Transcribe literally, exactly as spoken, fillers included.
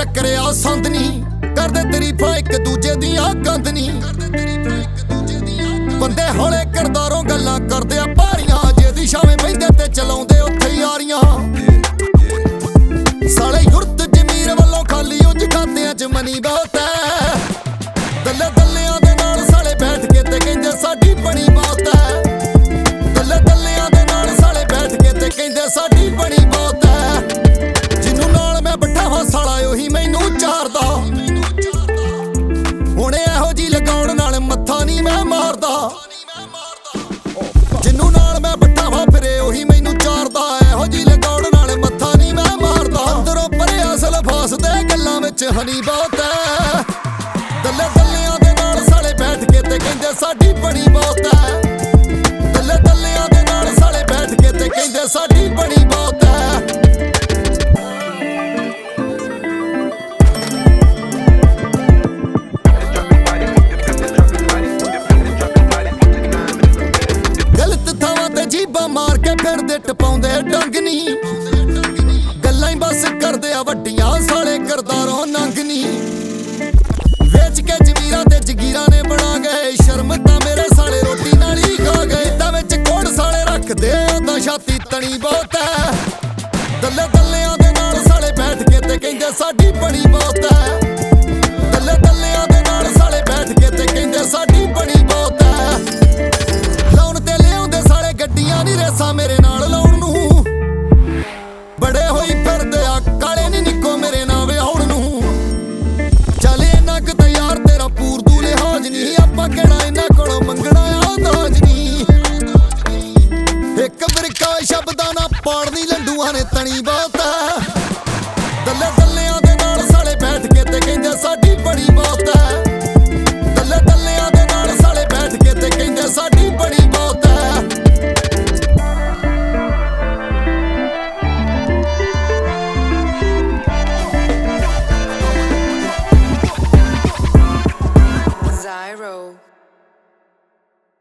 टकरिया संद नी करदे तारीफां एक दूजे दियां गंद नी बंदे हौले करदारों गल्लां करदे आ भारियां जेदी छावें बहिंदे ते चलाउंदे उत्थे यारियां साले युरत जमीर वल्लों खाली उंज खातियां च मनी बहुत है दल्ले दल्लियां दे नाल साले बैठ के ते कहिंदे साडी बनी बहुत है दल्ले दल्लियां दे नाल साले बैठ के ते कहिंदे साडी बनी बहुत है जिन्नू नाल मैं बैठा हां साला ओही मैनू चारदा हुण इहो जी लगाउण नाल मत्था नहीं मैं मारदा जिन्नू नाल मैं बैठा हां फिरे ओही मैनू चारदा इहो जी लगाउण नाल मत्था नहीं मैं मारदा अंदरों परे असल फासदे गल्लां विच हनी बहुत है दल्ले दल्लियां दे नाल साले बैठ के ते कहिंदे साडी बनी बहुत है दल्ले दल्लियां दे नाल साले बैठ के ते कहिंदे साडी बनी बहुत है जीबा मार के फिरदे टपाउंदे डंग नी गल्लां ही बस करदे आ वड्डियां साले करदारों नंग नी वेच के जमीरां ते जगीरां ने बना गए शर्म तां मेरे साले रोटी नाल ही खा गए तां विच कोड़ साले रखदे तां छाती तनी बहुत है दल्ले दल्लियां दे नाल साले बैठ के ते कहिंदे साडी बनी बहुत है दल्ले दल्लियां दे नाल साले बैठ के ते कहिंदे साडी बनी बहुत है गड्डियां नी रेसां मेरे नाल लाउण नूं बड़े होई फिरदे आ काले नी निक्को मेरे नाल विआउण नूं चल इन्ना क तां यार तेरा पूरदू लिहाज नी आपां किहड़ा इन्हां कोलों मंगणा आ दाज नी इक बरका शब्दां नाल पाड़नी लंडूआं ने तनी बहुत है दल्ले